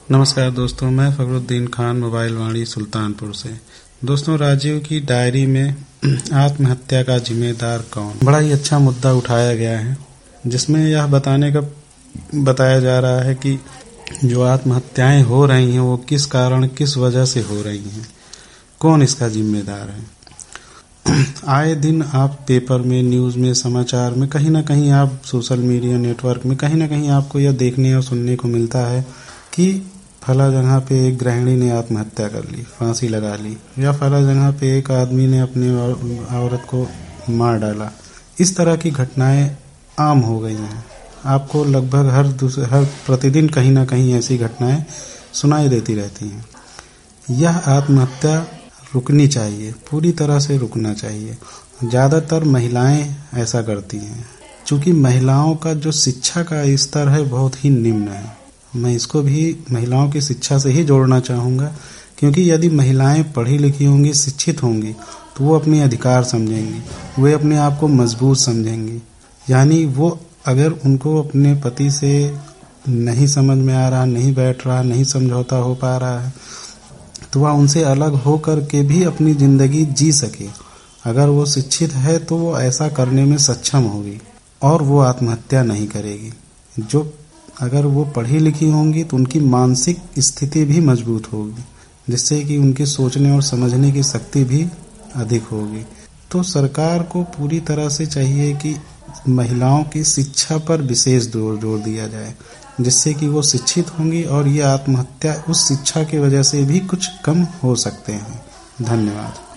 नमस्कार दोस्तों, मैं फखरुद्दीन खान, मोबाइल वाणी सुल्तानपुर से। दोस्तों, राजीव की डायरी में आत्महत्या का जिम्मेदार कौन, बड़ा ही अच्छा मुद्दा उठाया गया है, जिसमें यह बताया जा रहा है कि जो आत्महत्याएं हो रही हैं वो किस कारण, किस वजह से हो रही हैं, कौन इसका जिम्मेदार है। आए दिन आप पेपर में, न्यूज़ में, समाचार में, कहीं ना कहीं आप सोशल मीडिया नेटवर्क में कहीं ना कहीं आपको यह देखने और सुनने को मिलता है कि फला जगह पे एक गृहिणी ने आत्महत्या कर ली, फांसी लगा ली, या फला जगह पे एक आदमी ने अपनी औरत को मार डाला। इस तरह की घटनाएं आम हो गई हैं। आपको लगभग हर प्रतिदिन कहीं ना कहीं ऐसी घटनाएं सुनाई देती रहती हैं। यह आत्महत्या रुकनी चाहिए, पूरी तरह से रुकना चाहिए। ज़्यादातर महिलाएं ऐसा करती हैं, क्योंकि महिलाओं का जो शिक्षा का स्तर है बहुत ही निम्न है। मैं इसको भी महिलाओं की शिक्षा से ही जोड़ना चाहूँगा, क्योंकि यदि महिलाएं पढ़ी लिखी होंगी, शिक्षित होंगी, तो वो अपने अधिकार समझेंगी, वे अपने आप को मजबूत समझेंगी। यानी वो अगर उनको अपने पति से नहीं समझ में आ रहा, नहीं बैठ रहा, नहीं समझौता हो पा रहा है, तो वह उनसे अलग हो कर के भी अपनी ज़िंदगी जी सके। अगर वो शिक्षित है तो वो ऐसा करने में सक्षम होगी और वो आत्महत्या नहीं करेगी। जो अगर वो पढ़ी लिखी होंगी तो उनकी मानसिक स्थिति भी मजबूत होगी, जिससे कि उनकी सोचने और समझने की शक्ति भी अधिक होगी। तो सरकार को पूरी तरह से चाहिए कि महिलाओं की शिक्षा पर विशेष जोर दिया जाए, जिससे कि वो शिक्षित होंगी और ये आत्महत्या उस शिक्षा की वजह से भी कुछ कम हो सकते हैं। धन्यवाद।